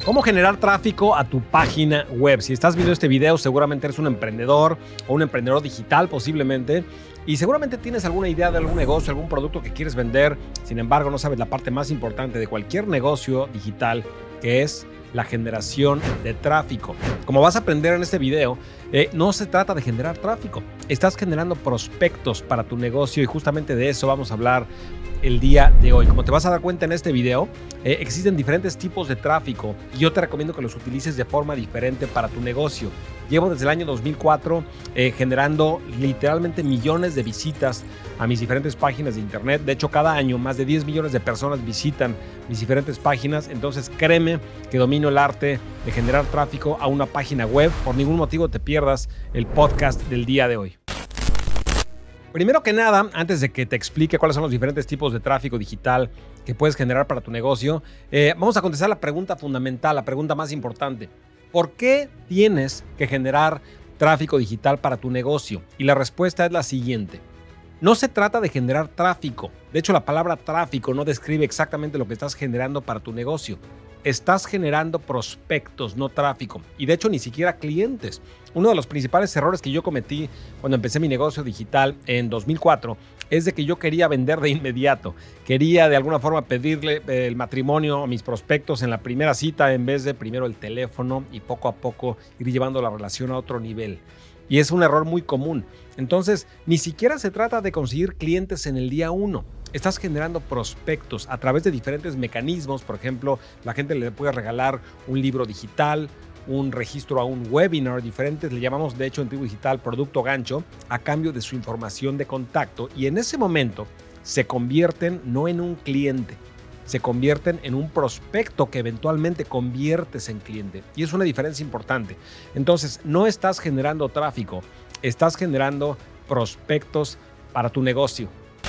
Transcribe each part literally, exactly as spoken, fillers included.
¿Cómo generar tráfico a tu página web? Si estás viendo este video, seguramente eres un emprendedor o un emprendedor digital posiblemente, y seguramente tienes alguna idea de algún negocio, algún producto que quieres vender. Sin embargo, no sabes la parte más importante de cualquier negocio digital, que es la generación de tráfico. Como vas a aprender en este video, eh, no se trata de generar tráfico. Estás generando prospectos para tu negocio y justamente de eso vamos a hablar el día de hoy. Como te vas a dar cuenta en este video, eh, existen diferentes tipos de tráfico y yo te recomiendo que los utilices de forma diferente para tu negocio. Llevo desde el año dos mil cuatro eh, generando literalmente millones de visitas a mis diferentes páginas de internet. De hecho, cada año más de diez millones de personas visitan mis diferentes páginas. Entonces, créeme que domino el arte de generar tráfico a una página web. Por ningún motivo te pierdas el podcast del día de hoy. Primero que nada, antes de que te explique cuáles son los diferentes tipos de tráfico digital que puedes generar para tu negocio, eh, vamos a contestar la pregunta fundamental, la pregunta más importante. ¿Por qué tienes que generar tráfico digital para tu negocio? Y la respuesta es la siguiente. No se trata de generar tráfico. De hecho, la palabra tráfico no describe exactamente lo que estás generando para tu negocio. Estás generando prospectos, no tráfico. Y de hecho, ni siquiera clientes. Uno de los principales errores que yo cometí cuando empecé mi negocio digital en dos mil cuatro es de que yo quería vender de inmediato. Quería de alguna forma pedirle el matrimonio a mis prospectos en la primera cita en vez de primero el teléfono y poco a poco ir llevando la relación a otro nivel. Y es un error muy común. Entonces, ni siquiera se trata de conseguir clientes en el día uno. Estás generando prospectos a través de diferentes mecanismos. Por ejemplo, la gente le puede regalar un libro digital, un registro a un webinar, diferentes, le llamamos de hecho en Tribu Digital producto gancho, a cambio de su información de contacto. Y en ese momento se convierten no en un cliente, se convierten en un prospecto que eventualmente conviertes en cliente. Y es una diferencia importante. Entonces, no estás generando tráfico, estás generando prospectos para tu negocio.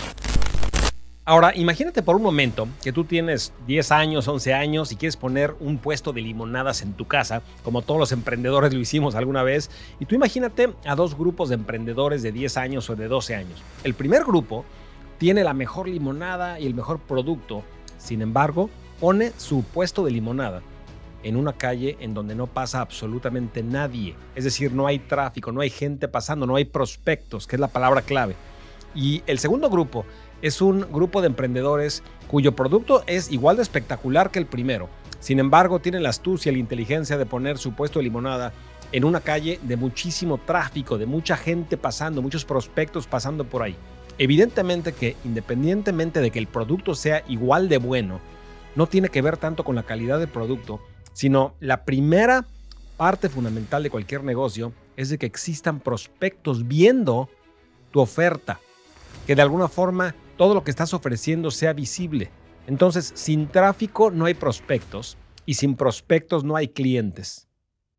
Ahora, imagínate por un momento que tú tienes diez años, once años y quieres poner un puesto de limonadas en tu casa, como todos los emprendedores lo hicimos alguna vez. Y tú imagínate a dos grupos de emprendedores de diez años o de doce años. El primer grupo tiene la mejor limonada y el mejor producto. Sin embargo, pone su puesto de limonada en una calle en donde no pasa absolutamente nadie. Es decir, no hay tráfico, no hay gente pasando, no hay prospectos, que es la palabra clave. Y el segundo grupo es un grupo de emprendedores cuyo producto es igual de espectacular que el primero. Sin embargo, tienen la astucia y la inteligencia de poner su puesto de limonada en una calle de muchísimo tráfico, de mucha gente pasando, muchos prospectos pasando por ahí. Evidentemente que independientemente de que el producto sea igual de bueno, no tiene que ver tanto con la calidad del producto, sino la primera parte fundamental de cualquier negocio es de que existan prospectos viendo tu oferta, que de alguna forma todo lo que estás ofreciendo sea visible. Entonces, sin tráfico no hay prospectos y sin prospectos no hay clientes.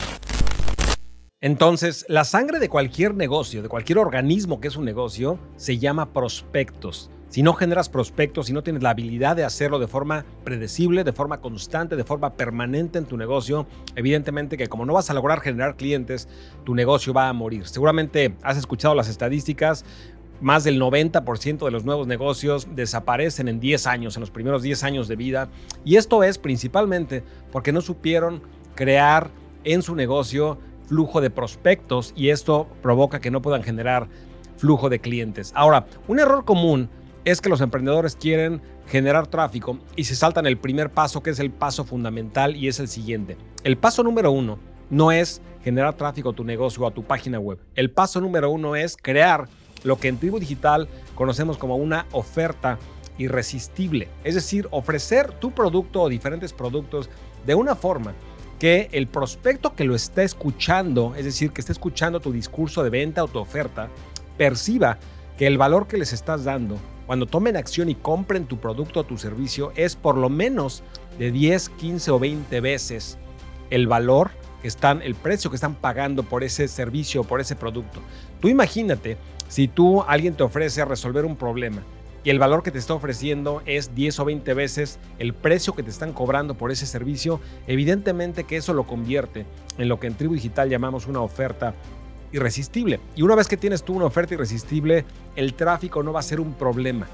Entonces, la sangre de cualquier negocio, de cualquier organismo que es un negocio, se llama prospectos. Si no generas prospectos, si no tienes la habilidad de hacerlo de forma predecible, de forma constante, de forma permanente en tu negocio, evidentemente que como no vas a lograr generar clientes, tu negocio va a morir. Seguramente has escuchado las estadísticas. Más del noventa por ciento de los nuevos negocios desaparecen en diez años, en los primeros diez años de vida. Y esto es principalmente porque no supieron crear en su negocio flujo de prospectos y esto provoca que no puedan generar flujo de clientes. Ahora, un error común es que los emprendedores quieren generar tráfico y se saltan el primer paso, que es el paso fundamental, y es el siguiente. El paso número uno no es generar tráfico a tu negocio o a tu página web. El paso número uno es crear lo que en Tribu Digital conocemos como una oferta irresistible. Es decir, ofrecer tu producto o diferentes productos de una forma que el prospecto que lo está escuchando, es decir, que está escuchando tu discurso de venta o tu oferta, perciba que el valor que les estás dando cuando tomen acción y compren tu producto o tu servicio es por lo menos de diez, quince o veinte veces el valor que están, el precio que están pagando por ese servicio o por ese producto. Tú imagínate si tú, alguien te ofrece resolver un problema y el valor que te está ofreciendo es diez o veinte veces el precio que te están cobrando por ese servicio, evidentemente que eso lo convierte en lo que en Tribu Digital llamamos una oferta irresistible. Y una vez que tienes tú una oferta irresistible, el tráfico no va a ser un problema.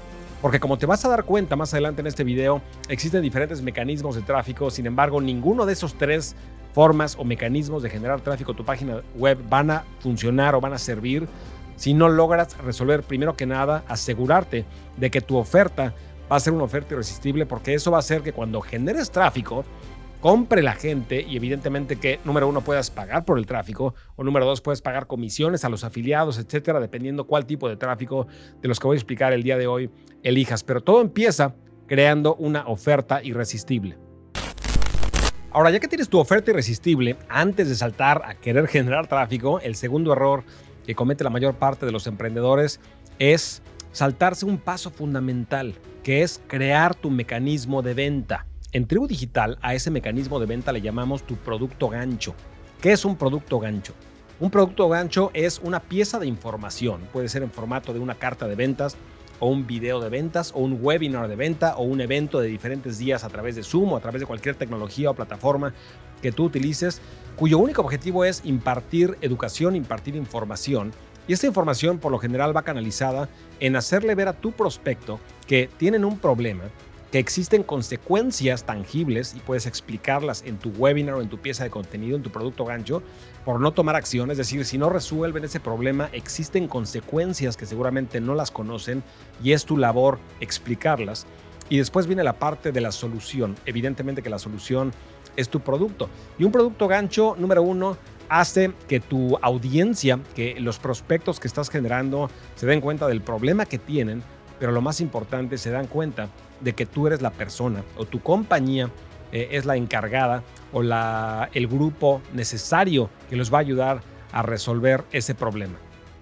Porque como te vas a dar cuenta más adelante en este video, existen diferentes mecanismos de tráfico. Sin embargo, ninguno de esos tres formas o mecanismos de generar tráfico a tu página web van a funcionar o van a servir si no logras resolver, primero que nada, asegurarte de que tu oferta va a ser una oferta irresistible, porque eso va a hacer que cuando generes tráfico, compre la gente y evidentemente que, número uno, puedas pagar por el tráfico, o número dos, puedes pagar comisiones a los afiliados, etcétera, dependiendo cuál tipo de tráfico de los que voy a explicar el día de hoy elijas. Pero todo empieza creando una oferta irresistible. Ahora, ya que tienes tu oferta irresistible, antes de saltar a querer generar tráfico, el segundo error que comete la mayor parte de los emprendedores es saltarse un paso fundamental, que es crear tu mecanismo de venta. En Tribu Digital, a ese mecanismo de venta le llamamos tu producto gancho. ¿Qué es un producto gancho? Un producto gancho es una pieza de información. Puede ser en formato de una carta de ventas, o un video de ventas, o un webinar de venta, o un evento de diferentes días a través de Zoom o a través de cualquier tecnología o plataforma que tú utilices, cuyo único objetivo es impartir educación, impartir información. Y esta información por lo general va canalizada en hacerle ver a tu prospecto que tienen un problema, que existen consecuencias tangibles y puedes explicarlas en tu webinar o en tu pieza de contenido, en tu producto gancho, por no tomar acción. Es decir, si no resuelven ese problema, existen consecuencias que seguramente no las conocen y es tu labor explicarlas. Y después viene la parte de la solución. Evidentemente que la solución es tu producto. Y un producto gancho, número uno, hace que tu audiencia, que los prospectos que estás generando se den cuenta del problema que tienen, pero lo más importante, se dan cuenta de que tú eres la persona o tu compañía eh, es la encargada o la, el grupo necesario que los va a ayudar a resolver ese problema.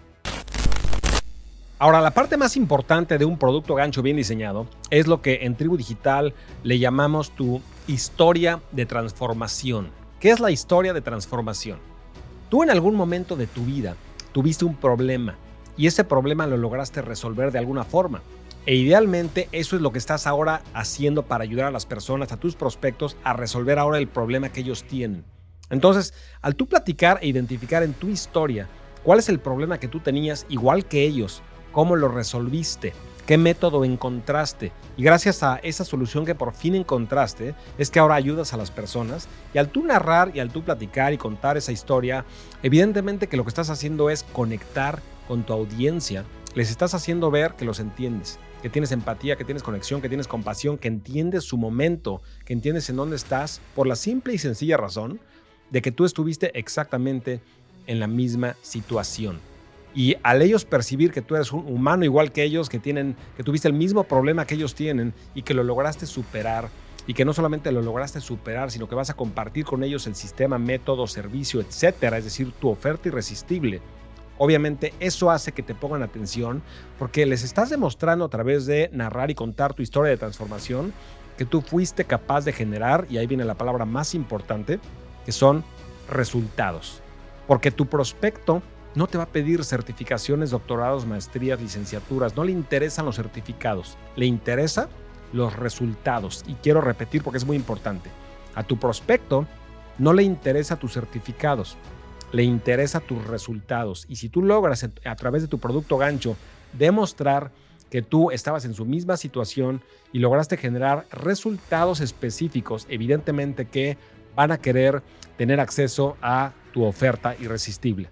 Ahora, la parte más importante de un producto gancho bien diseñado es lo que en Tribu Digital le llamamos tu historia de transformación. ¿Qué es la historia de transformación? Tú en algún momento de tu vida tuviste un problema y ese problema lo lograste resolver de alguna forma. E idealmente eso es lo que estás ahora haciendo para ayudar a las personas, a tus prospectos, a resolver ahora el problema que ellos tienen. Entonces, al tú platicar e identificar en tu historia cuál es el problema que tú tenías igual que ellos, cómo lo resolviste, qué método encontraste, y gracias a esa solución que por fin encontraste, es que ahora ayudas a las personas. Y al tú narrar y al tú platicar y contar esa historia, evidentemente que lo que estás haciendo es conectar con tu audiencia. Les estás haciendo ver que los entiendes, que tienes empatía, que tienes conexión, que tienes compasión, que entiendes su momento, que entiendes en dónde estás, por la simple y sencilla razón de que tú estuviste exactamente en la misma situación. Y al ellos percibir que tú eres un humano igual que ellos, que, tienen, que tuviste el mismo problema que ellos tienen y que lo lograste superar, y que no solamente lo lograste superar, sino que vas a compartir con ellos el sistema, método, servicio, etcétera, es decir, tu oferta irresistible. Obviamente eso hace que te pongan atención porque les estás demostrando a través de narrar y contar tu historia de transformación que tú fuiste capaz de generar, y ahí viene la palabra más importante, que son resultados. Porque tu prospecto no te va a pedir certificaciones, doctorados, maestrías, licenciaturas, no le interesan los certificados, le interesan los resultados. Y quiero repetir porque es muy importante, a tu prospecto no le interesa tus certificados, le interesa tus resultados. Y si tú logras a través de tu producto gancho demostrar que tú estabas en su misma situación y lograste generar resultados específicos, evidentemente que van a querer tener acceso a tu oferta irresistible.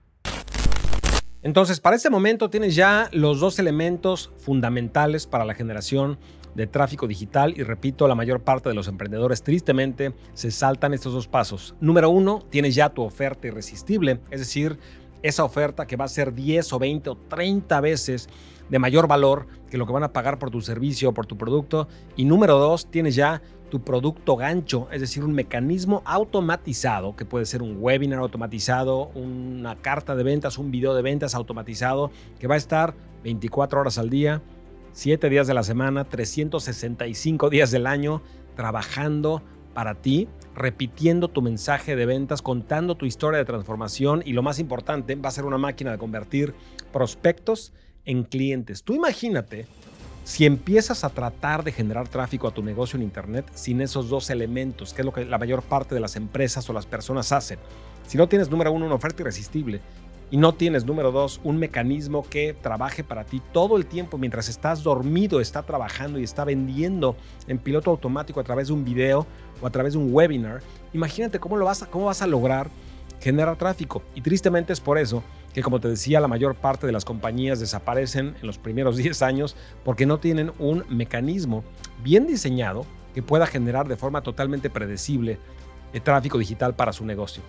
Entonces, para este momento tienes ya los dos elementos fundamentales para la generación de tráfico digital, y repito, la mayor parte de los emprendedores tristemente se saltan estos dos pasos. Número uno, tienes ya tu oferta irresistible, es decir, esa oferta que va a ser diez o veinte o treinta veces de mayor valor que lo que van a pagar por tu servicio o por tu producto. Y número dos, tienes ya tu producto gancho, es decir, un mecanismo automatizado, que puede ser un webinar automatizado, una carta de ventas, un video de ventas automatizado, que va a estar veinticuatro horas al día, siete días de la semana, trescientos sesenta y cinco días del año, trabajando para ti, repitiendo tu mensaje de ventas, contando tu historia de transformación, y lo más importante, va a ser una máquina de convertir prospectos en clientes. Tú imagínate si empiezas a tratar de generar tráfico a tu negocio en Internet sin esos dos elementos, que es lo que la mayor parte de las empresas o las personas hacen. Si no tienes, número uno, una oferta irresistible, y no tienes, número dos, un mecanismo que trabaje para ti todo el tiempo mientras estás dormido, está trabajando y está vendiendo en piloto automático a través de un video o a través de un webinar, imagínate cómo, lo vas a, cómo vas a lograr generar tráfico. Y tristemente es por eso que, como te decía, la mayor parte de las compañías desaparecen en los primeros diez años porque no tienen un mecanismo bien diseñado que pueda generar de forma totalmente predecible el tráfico digital para su negocio.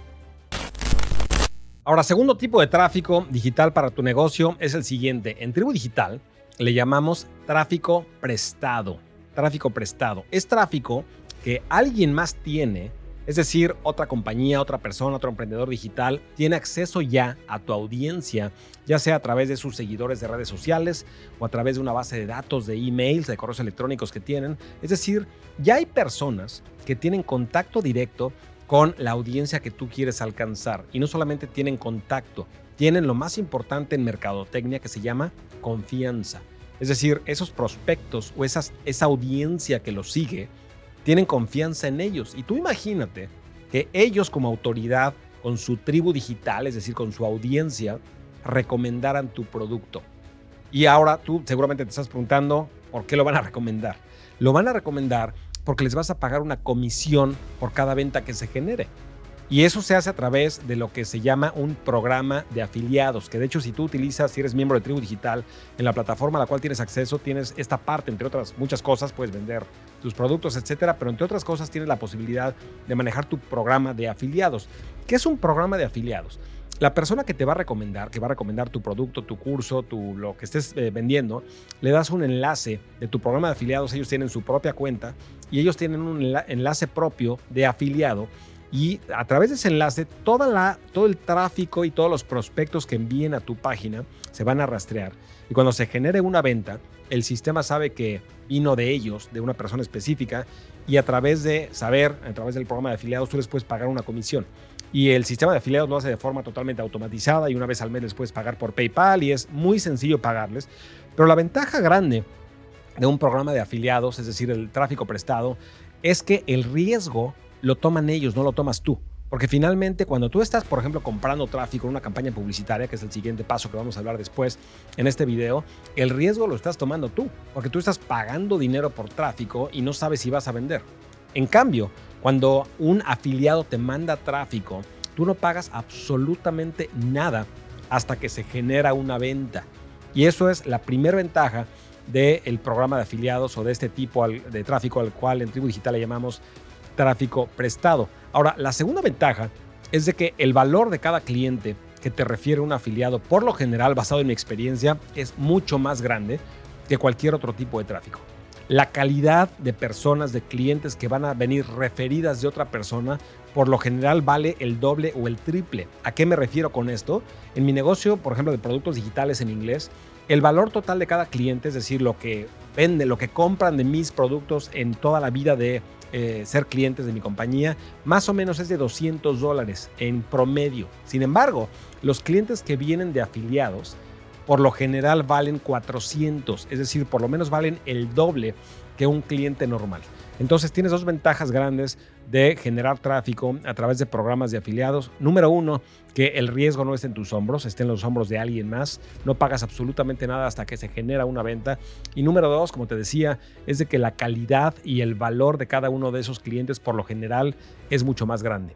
Ahora, segundo tipo de tráfico digital para tu negocio es el siguiente. En Tribu Digital le llamamos tráfico prestado. Tráfico prestado. Es tráfico que alguien más tiene, es decir, otra compañía, otra persona, otro emprendedor digital, tiene acceso ya a tu audiencia, ya sea a través de sus seguidores de redes sociales o a través de una base de datos, de emails, de correos electrónicos que tienen. Es decir, ya hay personas que tienen contacto directo con la audiencia que tú quieres alcanzar. Y no solamente tienen contacto, tienen lo más importante en mercadotecnia que se llama confianza. Es decir, esos prospectos o esas, esa audiencia que los sigue, tienen confianza en ellos. Y tú imagínate que ellos como autoridad, con su tribu digital, es decir, con su audiencia, recomendaran tu producto. Y ahora tú seguramente te estás preguntando, ¿por qué lo van a recomendar? Lo van a recomendar porque les vas a pagar una comisión por cada venta que se genere. Y eso se hace a través de lo que se llama un programa de afiliados, que de hecho si tú utilizas, si eres miembro de Tribu Digital, en la plataforma a la cual tienes acceso, tienes esta parte, entre otras muchas cosas, puedes vender tus productos, etcétera, pero entre otras cosas tienes la posibilidad de manejar tu programa de afiliados. ¿Qué es un programa de afiliados? La persona que te va a recomendar, que va a recomendar tu producto, tu curso, tu, lo que estés eh, vendiendo, le das un enlace de tu programa de afiliados. Ellos tienen su propia cuenta y ellos tienen un enla- enlace propio de afiliado. Y a través de ese enlace, toda la, todo el tráfico y todos los prospectos que envíen a tu página se van a rastrear. Y cuando se genere una venta, el sistema sabe que vino de ellos, de una persona específica, y a través de saber, a través del programa de afiliados, tú les puedes pagar una comisión. Y el sistema de afiliados lo hace de forma totalmente automatizada y una vez al mes les puedes pagar por PayPal y es muy sencillo pagarles. Pero la ventaja grande de un programa de afiliados, es decir, el tráfico prestado, es que el riesgo lo toman ellos, no lo tomas tú. Porque finalmente cuando tú estás, por ejemplo, comprando tráfico en una campaña publicitaria, que es el siguiente paso que vamos a hablar después en este video, el riesgo lo estás tomando tú, porque tú estás pagando dinero por tráfico y no sabes si vas a vender. En cambio, cuando un afiliado te manda tráfico, tú no pagas absolutamente nada hasta que se genera una venta. Y eso es la primera ventaja del programa de afiliados o de este tipo de tráfico al cual en Tribu Digital le llamamos tráfico prestado. Ahora, la segunda ventaja es de que el valor de cada cliente que te refiere un afiliado, por lo general, basado en mi experiencia, es mucho más grande que cualquier otro tipo de tráfico. La calidad de personas, de clientes que van a venir referidas de otra persona, por lo general vale el doble o el triple. ¿A qué me refiero con esto? En mi negocio, por ejemplo, de productos digitales en inglés, el valor total de cada cliente, es decir, lo que venden, lo que compran de mis productos en toda la vida de eh, ser clientes de mi compañía, más o menos es de doscientos dólares en promedio. Sin embargo, los clientes que vienen de afiliados, por lo general valen cuatrocientos, es decir, por lo menos valen el doble que un cliente normal. Entonces tienes dos ventajas grandes de generar tráfico a través de programas de afiliados. Número uno, que el riesgo no esté en tus hombros, esté en los hombros de alguien más. No pagas absolutamente nada hasta que se genera una venta. Y número dos, como te decía, es de que la calidad y el valor de cada uno de esos clientes por lo general es mucho más grande.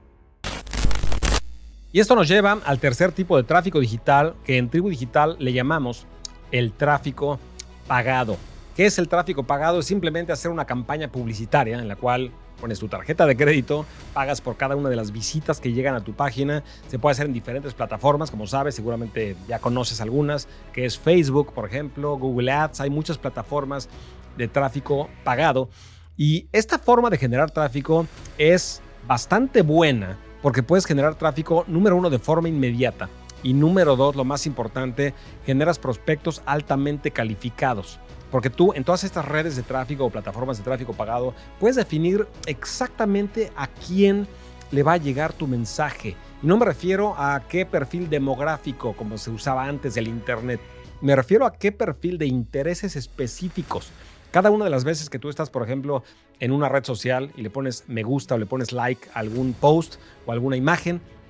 Y esto nos lleva al tercer tipo de tráfico digital, que en Tribu Digital le llamamos el tráfico pagado. ¿Qué es el tráfico pagado? Es simplemente hacer una campaña publicitaria en la cual pones tu tarjeta de crédito, pagas por cada una de las visitas que llegan a tu página. Se puede hacer en diferentes plataformas, como sabes, seguramente ya conoces algunas, que es Facebook, por ejemplo, Google Ads. Hay muchas plataformas de tráfico pagado. Y esta forma de generar tráfico es bastante buena porque puedes generar tráfico, número uno, de forma inmediata. Y número dos, lo más importante, generas prospectos altamente calificados. Porque tú en todas estas redes de tráfico o plataformas de tráfico pagado puedes definir exactamente a quién le va a llegar tu mensaje. Y no me refiero a qué perfil demográfico como se usaba antes del internet. Me refiero a qué perfil de intereses específicos. Cada una de las veces que tú estás, por ejemplo, en una red social y le pones me gusta o le pones like a algún post o alguna imagen,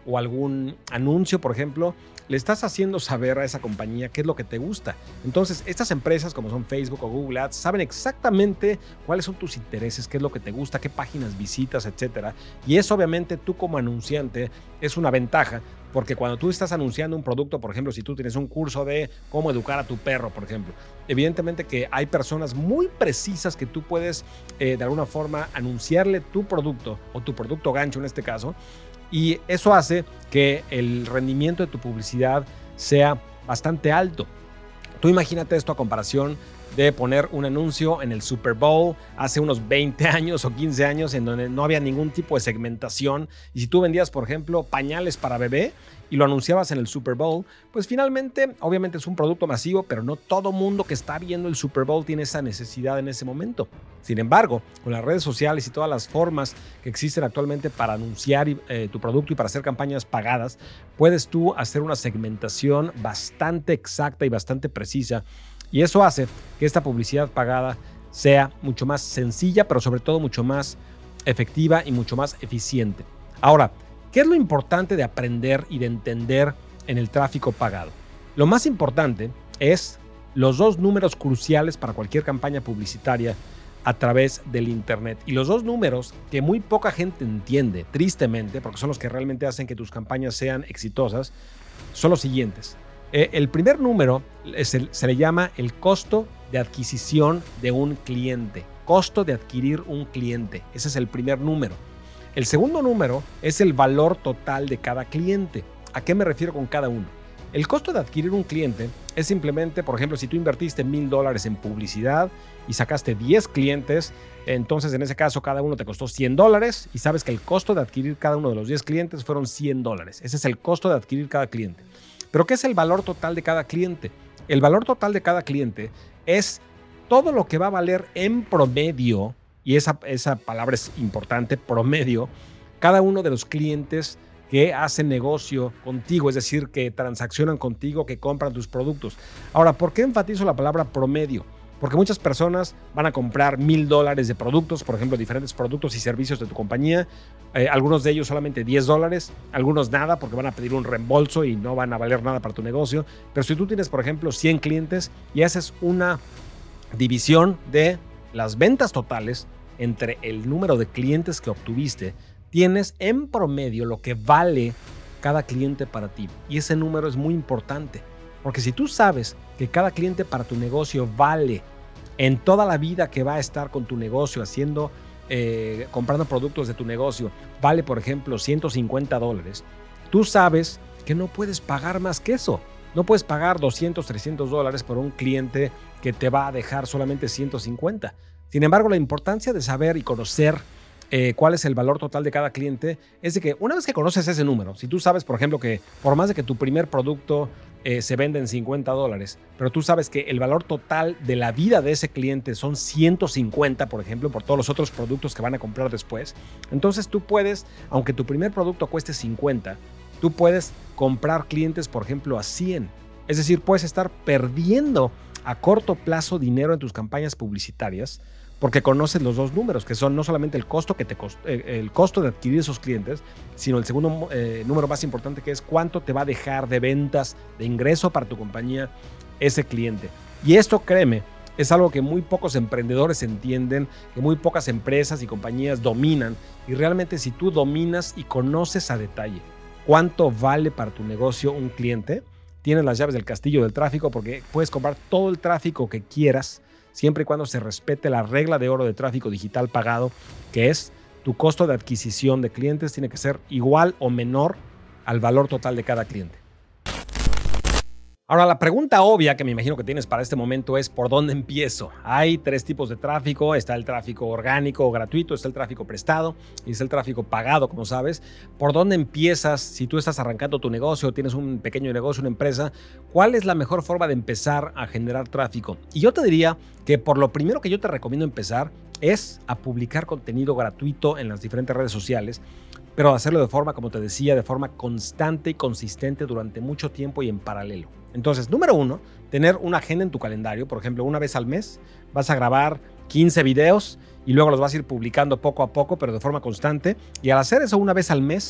o algún anuncio, por ejemplo, le estás haciendo saber a esa compañía qué es lo que te gusta. Entonces, estas empresas como son Facebook o Google Ads saben exactamente cuáles son tus intereses, qué es lo que te gusta, qué páginas visitas, etcétera. Y eso obviamente tú como anunciante es una ventaja, porque cuando tú estás anunciando un producto, por ejemplo, si tú tienes un curso de cómo educar a tu perro, por ejemplo, evidentemente que hay personas muy precisas que tú puedes eh, de alguna forma anunciarle tu producto o tu producto gancho en este caso, y eso hace que el rendimiento de tu publicidad sea bastante alto. Tú imagínate esto a comparación de poner un anuncio en el Super Bowl hace unos veinte años o quince años en donde no había ningún tipo de segmentación, y si tú vendías, por ejemplo, pañales para bebé y lo anunciabas en el Super Bowl, pues finalmente, obviamente es un producto masivo, pero no todo mundo que está viendo el Super Bowl tiene esa necesidad en ese momento. Sin embargo, con las redes sociales y todas las formas que existen actualmente para anunciar eh, tu producto y para hacer campañas pagadas, puedes tú hacer una segmentación bastante exacta y bastante precisa. Y eso hace que esta publicidad pagada sea mucho más sencilla, pero sobre todo mucho más efectiva y mucho más eficiente. Ahora, ¿qué es lo importante de aprender y de entender en el tráfico pagado? Lo más importante es los dos números cruciales para cualquier campaña publicitaria a través del Internet. Y los dos números que muy poca gente entiende, tristemente, porque son los que realmente hacen que tus campañas sean exitosas, son los siguientes. Eh, el primer número es el, se le llama el costo de adquisición de un cliente. Costo de adquirir un cliente. Ese es el primer número. El segundo número es el valor total de cada cliente. ¿A qué me refiero con cada uno? El costo de adquirir un cliente es simplemente, por ejemplo, si tú invertiste mil dólares en publicidad y sacaste diez clientes, entonces en ese caso cada uno te costó cien dólares y sabes que el costo de adquirir cada uno de los diez clientes fueron cien dólares. Ese es el costo de adquirir cada cliente. ¿Pero qué es el valor total de cada cliente? El valor total de cada cliente es todo lo que va a valer en promedio, y esa, esa palabra es importante, promedio, cada uno de los clientes que hacen negocio contigo, es decir, que transaccionan contigo, que compran tus productos. Ahora, ¿por qué enfatizo la palabra promedio? Porque muchas personas van a comprar mil dólares de productos, por ejemplo, diferentes productos y servicios de tu compañía. Eh, algunos de ellos solamente diez dólares, algunos nada porque van a pedir un reembolso y no van a valer nada para tu negocio. Pero si tú tienes, por ejemplo, cien clientes y haces una división de las ventas totales entre el número de clientes que obtuviste, tienes en promedio lo que vale cada cliente para ti. Y ese número es muy importante. Porque si tú sabes que cada cliente para tu negocio vale en toda la vida que va a estar con tu negocio, haciendo, eh, comprando productos de tu negocio, vale, por ejemplo, ciento cincuenta dólares, tú sabes que no puedes pagar más que eso. No puedes pagar doscientos, trescientos dólares por un cliente que te va a dejar solamente ciento cincuenta. Sin embargo, la importancia de saber y conocer Eh, cuál es el valor total de cada cliente es de que una vez que conoces ese número, si tú sabes, por ejemplo, que por más de que tu primer producto eh, se vende en cincuenta dólares, pero tú sabes que el valor total de la vida de ese cliente son ciento cincuenta, por ejemplo, por todos los otros productos que van a comprar después, entonces tú puedes, aunque tu primer producto cueste cincuenta, tú puedes comprar clientes, por ejemplo, a cien. Es decir, puedes estar perdiendo a corto plazo dinero en tus campañas publicitarias porque conoces los dos números, que son no solamente el costo, que te cost, eh, el costo de adquirir esos clientes, sino el segundo eh, número más importante, que es cuánto te va a dejar de ventas, de ingreso para tu compañía ese cliente. Y esto, créeme, es algo que muy pocos emprendedores entienden, que muy pocas empresas y compañías dominan. Y realmente si tú dominas y conoces a detalle cuánto vale para tu negocio un cliente, tienes las llaves del castillo del tráfico, porque puedes comprar todo el tráfico que quieras, siempre y cuando se respete la regla de oro de tráfico digital pagado, que es tu costo de adquisición de clientes tiene que ser igual o menor al valor total de cada cliente. Ahora, la pregunta obvia que me imagino que tienes para este momento es ¿por dónde empiezo? Hay tres tipos de tráfico. Está el tráfico orgánico o gratuito, está el tráfico prestado y está el tráfico pagado, como sabes. ¿Por dónde empiezas si tú estás arrancando tu negocio, tienes un pequeño negocio, una empresa? ¿Cuál es la mejor forma de empezar a generar tráfico? Y yo te diría que por lo primero que yo te recomiendo empezar es a publicar contenido gratuito en las diferentes redes sociales, pero hacerlo de forma, como te decía, de forma constante y consistente durante mucho tiempo y en paralelo. Entonces, número uno, tener una agenda en tu calendario. Por ejemplo, una vez al mes vas a grabar quince videos y luego los vas a ir publicando poco a poco, pero de forma constante. Y al hacer eso una vez al mes,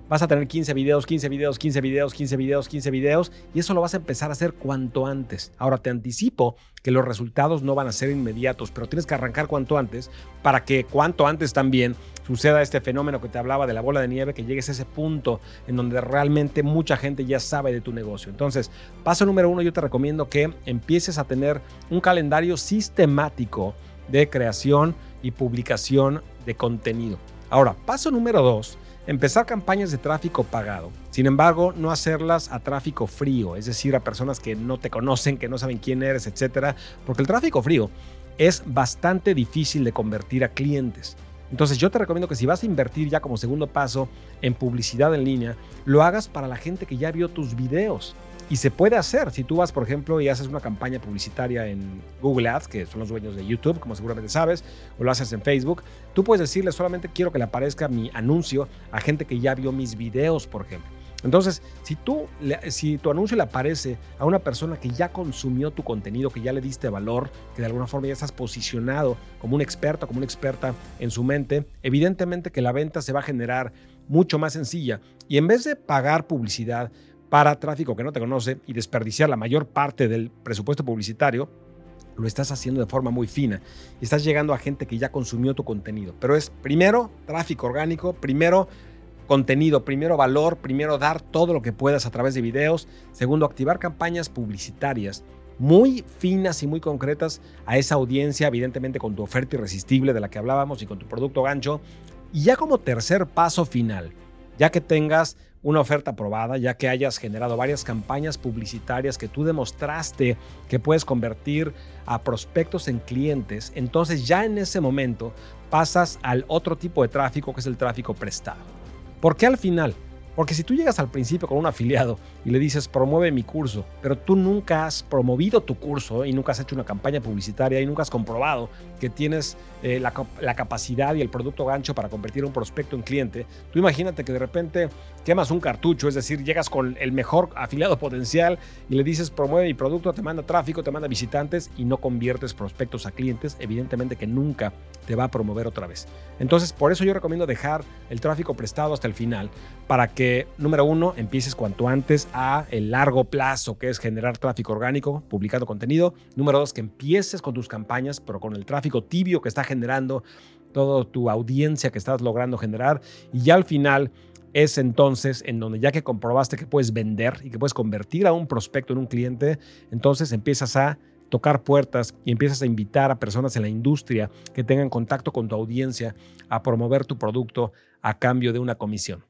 vas a tener quince videos, quince videos, quince videos, quince videos, quince videos y eso lo vas a empezar a hacer cuanto antes. Ahora te anticipo que los resultados no van a ser inmediatos, pero tienes que arrancar cuanto antes para que cuanto antes también suceda este fenómeno que te hablaba de la bola de nieve, que llegues a ese punto en donde realmente mucha gente ya sabe de tu negocio. Entonces, paso número uno, yo te recomiendo que empieces a tener un calendario sistemático de creación y publicación de contenido. Ahora, paso número dos, empezar campañas de tráfico pagado. Sin embargo, no hacerlas a tráfico frío, es decir, a personas que no te conocen, que no saben quién eres, etcétera, porque el tráfico frío es bastante difícil de convertir a clientes. Entonces yo te recomiendo que si vas a invertir ya como segundo paso en publicidad en línea, lo hagas para la gente que ya vio tus videos. Y se puede hacer. Si tú vas, por ejemplo, y haces una campaña publicitaria en Google Ads, que son los dueños de YouTube, como seguramente sabes, o lo haces en Facebook, tú puedes decirle solamente quiero que le aparezca mi anuncio a gente que ya vio mis videos, por ejemplo. Entonces, si, tú, si tu anuncio le aparece a una persona que ya consumió tu contenido, que ya le diste valor, que de alguna forma ya estás posicionado como un experto, como una experta en su mente, evidentemente que la venta se va a generar mucho más sencilla. Y en vez de pagar publicidad para tráfico que no te conoce y desperdiciar la mayor parte del presupuesto publicitario, lo estás haciendo de forma muy fina y estás llegando a gente que ya consumió tu contenido. Pero es primero tráfico orgánico, primero contenido, primero valor, primero dar todo lo que puedas a través de videos, segundo activar campañas publicitarias muy finas y muy concretas a esa audiencia, evidentemente con tu oferta irresistible de la que hablábamos y con tu producto gancho. Y ya como tercer paso final, ya que tengas una oferta aprobada, ya que hayas generado varias campañas publicitarias que tú demostraste que puedes convertir a prospectos en clientes, entonces ya en ese momento pasas al otro tipo de tráfico, que es el tráfico prestado. ¿Por qué al final? Porque si tú llegas al principio con un afiliado y le dices promueve mi curso, pero tú nunca has promovido tu curso y nunca has hecho una campaña publicitaria y nunca has comprobado que tienes eh, la, la capacidad y el producto gancho para convertir a un prospecto en cliente, tú imagínate que de repente quemas un cartucho, es decir, llegas con el mejor afiliado potencial y le dices promueve mi producto, te manda tráfico, te manda visitantes y no conviertes prospectos a clientes, evidentemente que nunca te va a promover otra vez. Entonces, por eso yo recomiendo dejar el tráfico prestado hasta el final para que, número uno, empieces cuanto antes a el largo plazo, que es generar tráfico orgánico, publicando contenido. Número dos, que empieces con tus campañas, pero con el tráfico tibio que está generando toda tu audiencia que estás logrando generar. Y ya al final es entonces en donde ya que comprobaste que puedes vender y que puedes convertir a un prospecto en un cliente, entonces empiezas a tocar puertas y empiezas a invitar a personas en la industria que tengan contacto con tu audiencia a promover tu producto a cambio de una comisión.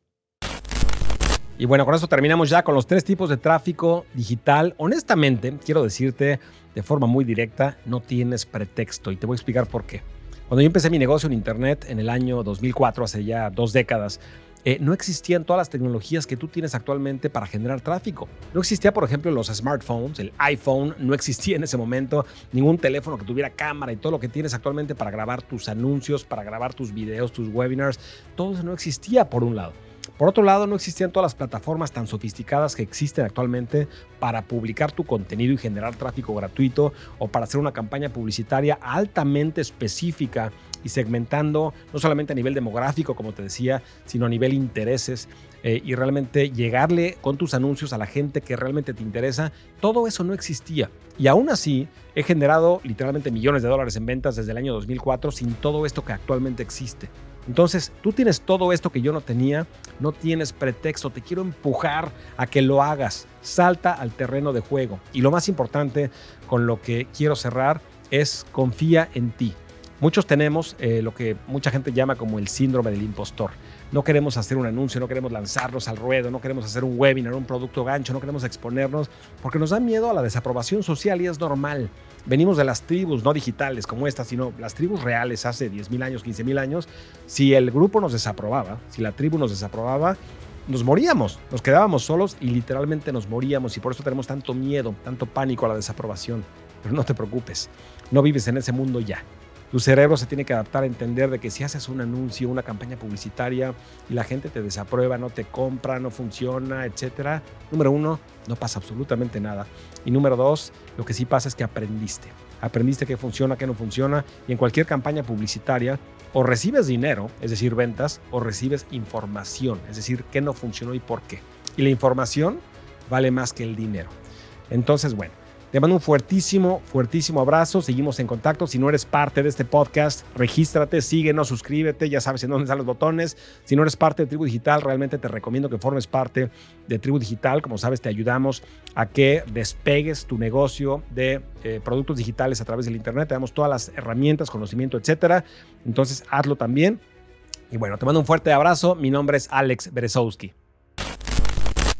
Y bueno, con eso terminamos ya con los tres tipos de tráfico digital. Honestamente, quiero decirte de forma muy directa, no tienes pretexto y te voy a explicar por qué. Cuando yo empecé mi negocio en internet en el año dos mil cuatro, hace ya dos décadas, Eh, no existían todas las tecnologías que tú tienes actualmente para generar tráfico. No existía, por ejemplo, los smartphones, el iPhone, no existía en ese momento ningún teléfono que tuviera cámara y todo lo que tienes actualmente para grabar tus anuncios, para grabar tus videos, tus webinars, todo eso no existía por un lado. Por otro lado, no existían todas las plataformas tan sofisticadas que existen actualmente para publicar tu contenido y generar tráfico gratuito o para hacer una campaña publicitaria altamente específica y segmentando no solamente a nivel demográfico, como te decía, sino a nivel intereses eh, y realmente llegarle con tus anuncios a la gente que realmente te interesa. Todo eso no existía. Y aún así, he generado literalmente millones de dólares en ventas desde el año dos mil cuatro sin todo esto que actualmente existe. Entonces, tú tienes todo esto que yo no tenía, no tienes pretexto, te quiero empujar a que lo hagas, salta al terreno de juego. Y lo más importante con lo que quiero cerrar es confía en ti. Muchos tenemos eh, lo que mucha gente llama como el síndrome del impostor. No queremos hacer un anuncio, no queremos lanzarnos al ruedo, no queremos hacer un webinar, un producto gancho, no queremos exponernos porque nos da miedo a la desaprobación social y es normal. Venimos de las tribus, no digitales como esta, sino las tribus reales hace diez mil años, quince mil años. Si el grupo nos desaprobaba, si la tribu nos desaprobaba, nos moríamos, nos quedábamos solos y literalmente nos moríamos y por eso tenemos tanto miedo, tanto pánico a la desaprobación. Pero no te preocupes, no vives en ese mundo ya. Tu cerebro se tiene que adaptar a entender de que si haces un anuncio, una campaña publicitaria y la gente te desaprueba, no te compra, no funciona, etcétera, número uno, no pasa absolutamente nada. Y número dos, lo que sí pasa es que aprendiste. aprendiste qué funciona, qué no funciona, y en cualquier campaña publicitaria o recibes dinero, es decir, ventas, o recibes información, es decir, qué no funcionó y por qué. Y la información vale más que el dinero. Entonces, bueno, te mando un fuertísimo, fuertísimo abrazo. Seguimos en contacto. Si no eres parte de este podcast, regístrate, síguenos, suscríbete. Ya sabes en dónde están los botones. Si no eres parte de Tribu Digital, realmente te recomiendo que formes parte de Tribu Digital. Como sabes, te ayudamos a que despegues tu negocio de eh, productos digitales a través del Internet. Te damos todas las herramientas, conocimiento, etcétera. Entonces, hazlo también. Y bueno, te mando un fuerte abrazo. Mi nombre es Alex Berezowski.